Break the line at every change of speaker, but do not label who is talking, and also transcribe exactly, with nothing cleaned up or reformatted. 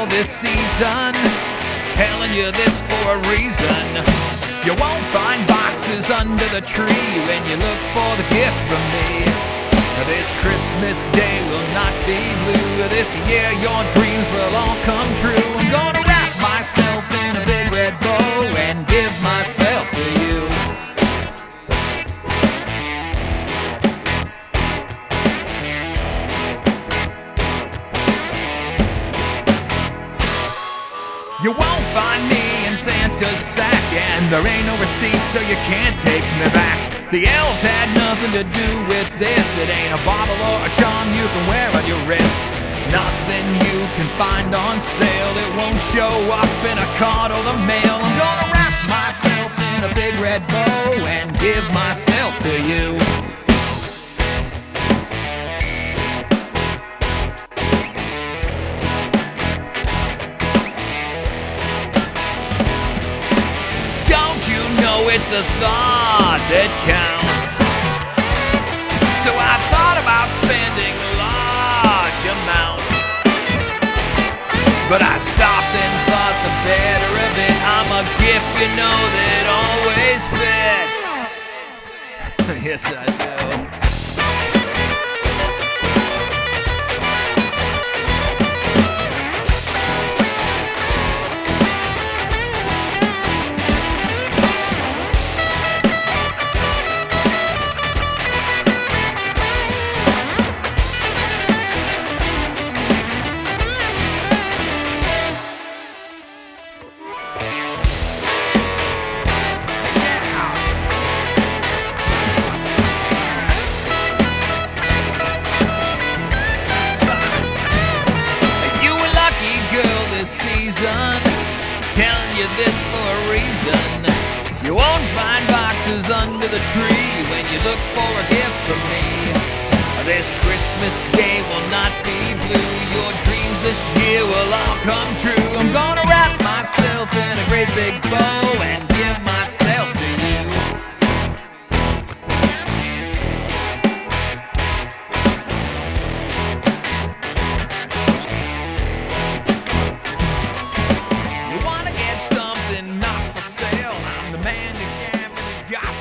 girl this season, telling you this for a reason. You won't find boxes under the tree when you look for the gift from me. This Christmas day will not be blue. This year your dreams will all come true. I'm gonna wrap myself in a big red bow and give myself to you. You won't find me in Santa's sack, and there ain't no receipt so you can't take me back. The elves had nothing to do with this. It ain't a bottle or a charm you can wear on your wrist. Nothing you can find on sale. It won't show up in a card or the mail. I'm gonna wrap myself in a big red bow and give myself to you. It's the thought that counts. So I thought about spending large amounts, but I stopped and thought the better of it. I'm a gift, you know, that always fits. Yes, I do. Telling you this for a reason. You won't find boxes under the tree when you look for a gift from me. This Christmas day will not be blue. Your dreams this year will all come true. I'm gonna wrap myself in a great big bow and give myself to you. Man, you got